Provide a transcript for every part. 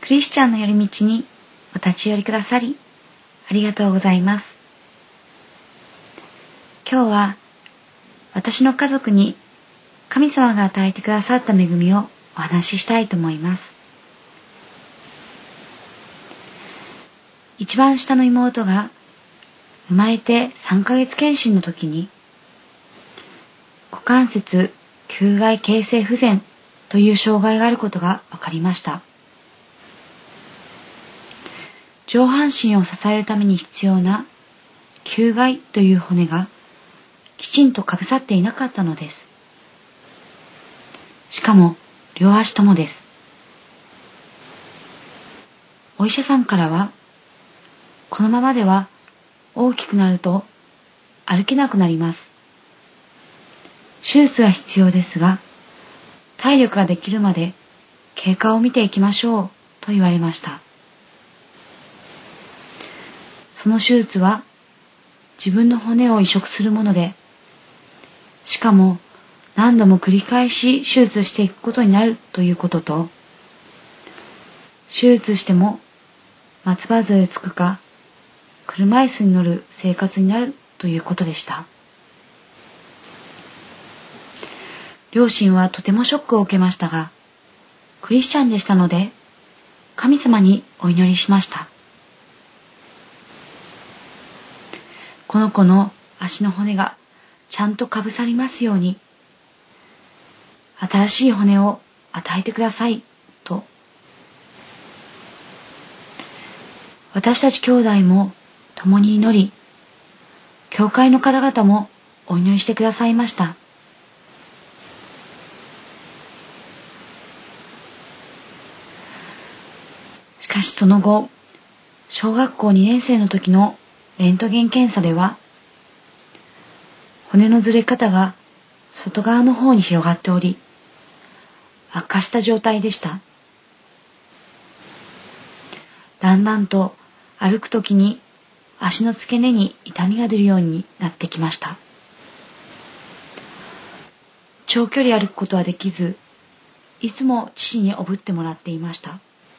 クリスチャンの寄り道にお立ち寄りくださりありがとうございます。今日は私の家族に神様が与えてくださった恵みをお話ししたいと思います。一番下の妹が生まれて3ヶ月検診の時に股関節球外形成不全という障害があることが分かりました。上半身を支えるために必要な球外という骨がきちんとかぶさっていなかったのです。しかも両足ともです。お医者さんからは、このままでは大きくなると歩けなくなります。手術が必要ですが、体力ができるまで経過を見ていきましょうと言われました。その手術は自分の骨を移植するもので、しかも何度も繰り返し手術していくことになるということと、手術しても松葉杖つくか車椅子に乗る生活になるということでした。両親はとてもショックを受けましたが、クリスチャンでしたので神様にお祈りしました。この子の足の骨がちゃんとかぶさりますように、新しい骨を与えてくださいと。私たち兄弟も共に祈り、教会の方々もお祈りしてくださいました。しかしその後、小学校2年生の時のレントゲン検査では、骨のずれ方が外側の方に広がっており、悪化した状態でした。だんだんと歩くときに足の付け根に痛みが出るようになってきました。長距離歩くことはできず、いつも父におぶってもらっていました。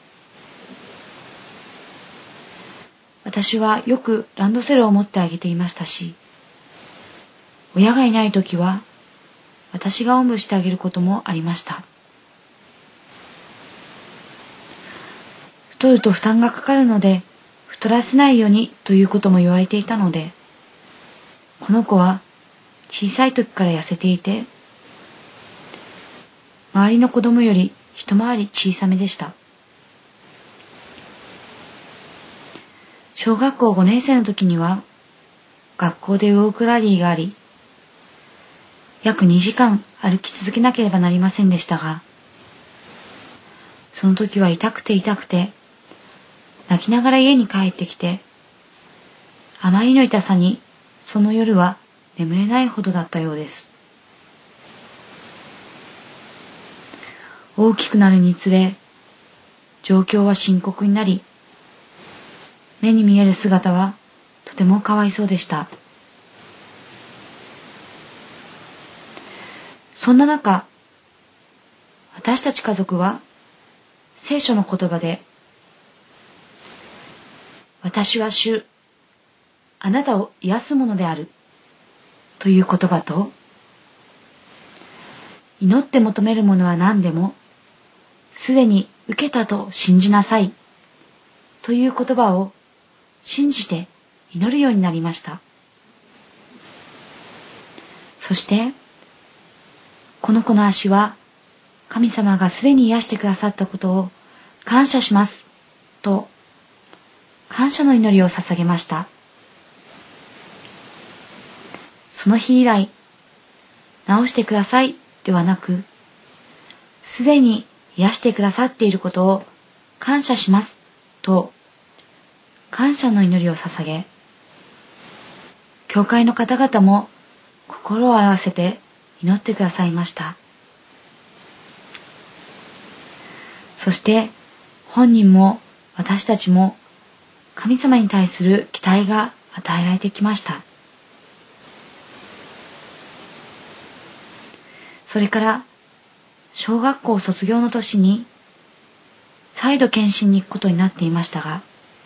私はよくランドセルを持ってあげていましたし、親がいないときは私がおんぶしてあげることもありました。太ると負担がかかるので太らせないようにということも言われていたので、この子は小さい時から痩せていて、周りの子供より一回り小さめでした。小学校5年生の時には学校でウォークラリーがあり、約2時間歩き続けなければなりませんでしたが、その時は痛くて泣きながら家に帰ってきて、あまりの痛さにその夜は眠れないほどだったようです。大きくなるにつれ、状況は深刻になり、目に見える姿はとてもかわいそうでした。そんな中、私たち家族は聖書の言葉で、私は主、あなたを癒すものであるという言葉と、祈って求めるものは何でもすでに受けたと信じなさいという言葉を信じて祈るようになりました。そしてこの子の足は神様がすでに癒してくださったことを感謝しますと感謝の祈りを捧げました。その日以来、治してくださいではなく、すでに癒してくださっていることを感謝しますと感謝の祈りを捧げ、教会の方々も心を合わせて祈ってくださいました。そして本人も私たちも神様に対する期待が与えられてきました。それから小学校卒業の年に再度検診に行くことになっていましたが、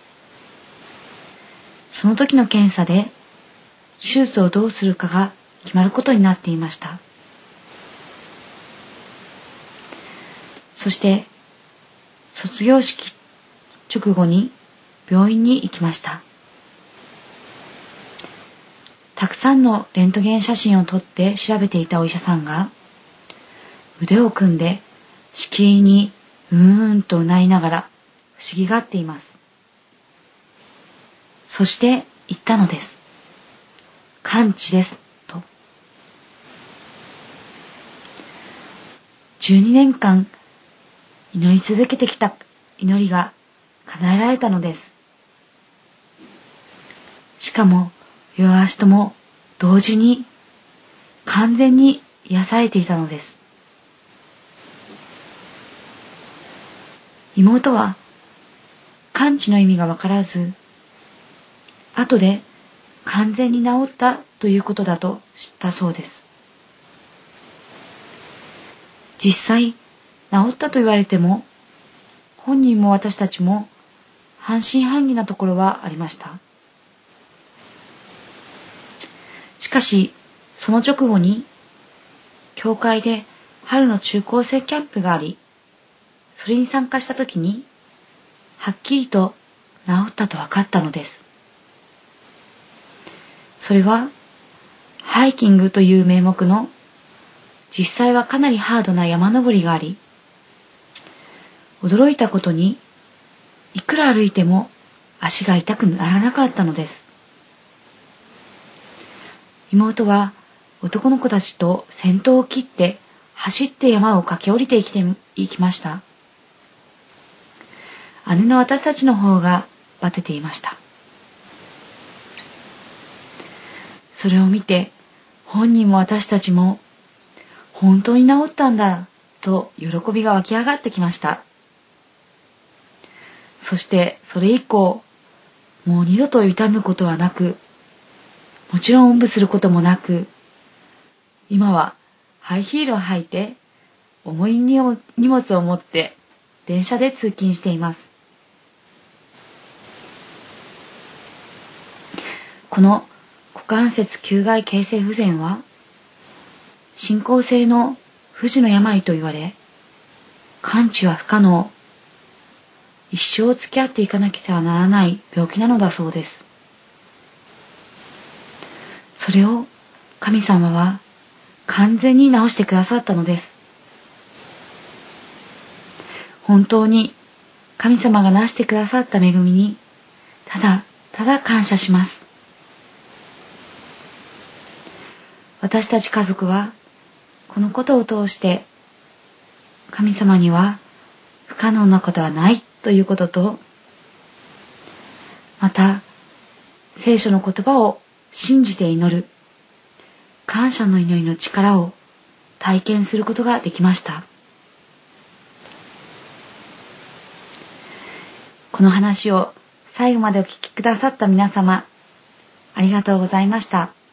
その時の検査で手術をどうするかが決まることになっていました。そして卒業式直後に病院に行きました。たくさんのレントゲン写真を撮って調べていたお医者さんが腕を組んでしきりにうーんとうなりながら不思議がっています。そして言ったのです。完治ですと。12年間祈り続けてきた祈りが叶えられたのです。しかも両足とも同時に完全に癒されていたのです。妹は完治の意味がわからず、後で完全に治ったということだと知ったそうです。実際治ったと言われても、本人も私たちも半信半疑なところはありました。しかしその直後に教会で春の中高生キャンプがあり、それに参加したときにはっきりと治ったと分かったのです。それはハイキングという名目の実際はかなりハードな山登りがあり、驚いたことにいくら歩いても足が痛くならなかったのです。妹は男の子たちと先頭を切って走って山を駆け下りていきました。姉の私たちの方がバテていました。それを見て本人も私たちも本当に治ったんだと喜びが湧き上がってきました。そしてそれ以降もう二度と痛むことはなく、もちろんおんぶすることもなく、今はハイヒールを履いて重い荷物を持って電車で通勤しています。この股関節球外形成不全は進行性の不治の病と言われ、完治は不可能、一生付き合っていかなければならない病気なのだそうです。それを神様は完全に治してくださったのです。本当に神様がなしてくださった恵みにただただ感謝します。私たち家族はこのことを通して神様には不可能なことはないということと、また聖書の言葉を信じて祈る感謝の祈りの力を体験することができました。この話を最後までお聞きくださった皆様、ありがとうございました。